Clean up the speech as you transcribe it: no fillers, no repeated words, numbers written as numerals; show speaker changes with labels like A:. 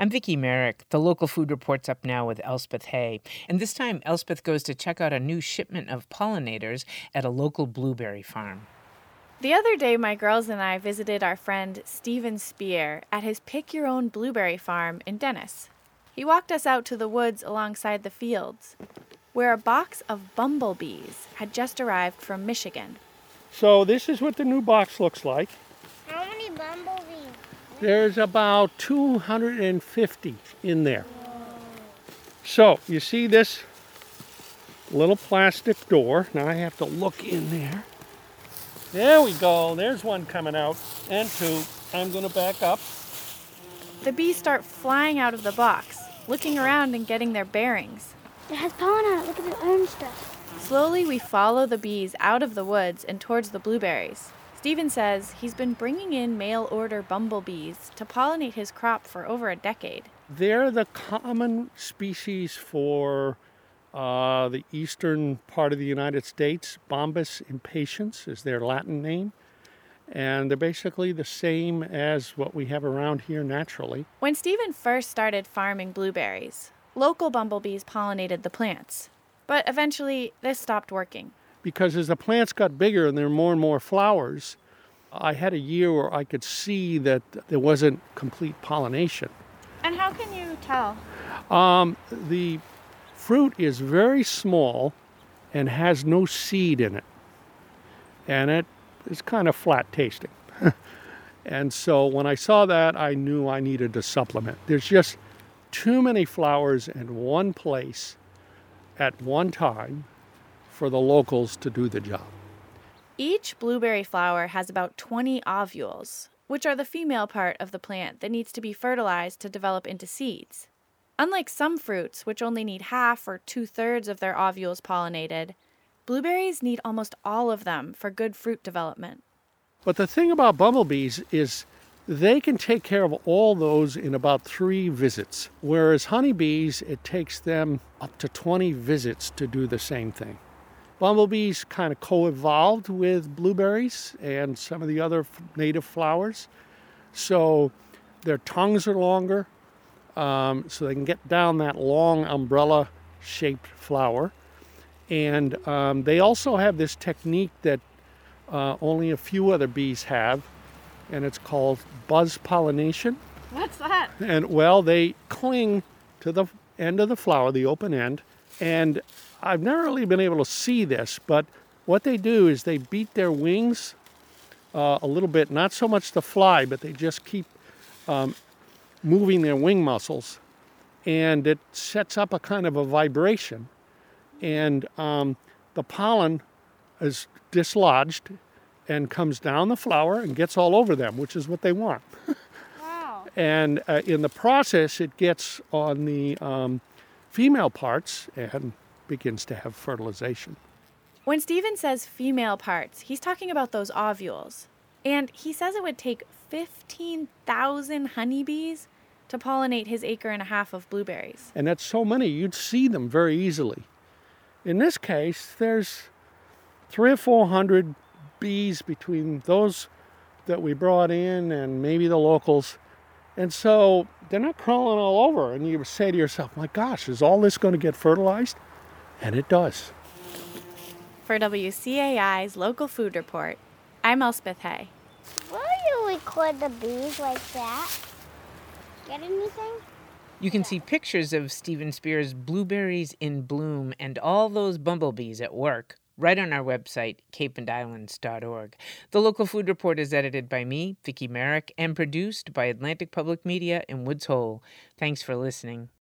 A: I'm Vicki Merrick. The local food report's up now with Elspeth Hay. And this time, Elspeth goes to check out a new shipment of pollinators at a local blueberry farm.
B: The other day, my girls and I visited our friend Stephen Spear at his pick-your-own blueberry farm in Dennis. He walked us out to the woods alongside the fields, where a box of bumblebees had just arrived from Michigan.
C: So this is what the new box looks like.
D: How many bumblebees?
C: There's about 250 in there. So you see this little plastic door. Now I have to look in there. There we go. There's one coming out, and two. I'm going to back up.
B: The bees start flying out of the box, looking around and getting their bearings.
D: It has pollen on it. Look at the orange stuff.
B: Slowly, we follow the bees out of the woods and towards the blueberries. Stephen says he's been bringing in mail-order bumblebees to pollinate his crop for over a decade.
C: They're the common species for the eastern part of the United States. Bombus impatiens is their Latin name. And they're basically the same as what we have around here naturally.
B: When Stephen first started farming blueberries, local bumblebees pollinated the plants. But eventually, this stopped working.
C: Because as the plants got bigger and there were more and more flowers, I had a year where I could see that there wasn't complete pollination.
B: And how can you tell?
C: The fruit is very small and has no seed in it. And it is kind of flat tasting. And so when I saw that, I knew I needed to supplement. There's just too many flowers in one place at one time for the locals to do the job.
B: Each blueberry flower has about 20 ovules, which are the female part of the plant that needs to be fertilized to develop into seeds. Unlike some fruits, which only need half or 2/3 of their ovules pollinated, blueberries need almost all of them for good fruit development.
C: But the thing about bumblebees is they can take care of all those in about 3 visits, whereas honeybees, it takes them up to 20 visits to do the same thing. Bumblebees kind of co-evolved with blueberries and some of the other native flowers. So their tongues are longer, so they can get down that long umbrella-shaped flower. And they also have this technique that only a few other bees have, and it's called buzz pollination.
B: What's that?
C: And, well, they cling to the end of the flower, the open end, and I've never really been able to see this, but what they do is they beat their wings a little bit, not so much to fly, but they just keep moving their wing muscles, and it sets up a kind of a vibration, and the pollen is dislodged and comes down the flower and gets all over them, which is what they want.
D: Wow.
C: And in the process, it gets on the female parts and begins to have fertilization.
B: When Stephen says female parts, he's talking about those ovules. And he says it would take 15,000 honeybees to pollinate his acre and a half of blueberries.
C: And that's so many, you'd see them very easily. In this case, there's 300 or 400 bees between those that we brought in and maybe the locals. And so they're not crawling all over. And you say to yourself, my gosh, is all this going to get fertilized? And it does.
B: For WCAI's Local Food Report, I'm Elspeth Hay.
D: Why do you record the bees like that? Get anything?
A: You can see pictures of Stephen Spear's blueberries in bloom and all those bumblebees at work right on our website, capeandislands.org. The Local Food Report is edited by me, Vicki Merrick, and produced by Atlantic Public Media in Woods Hole. Thanks for listening.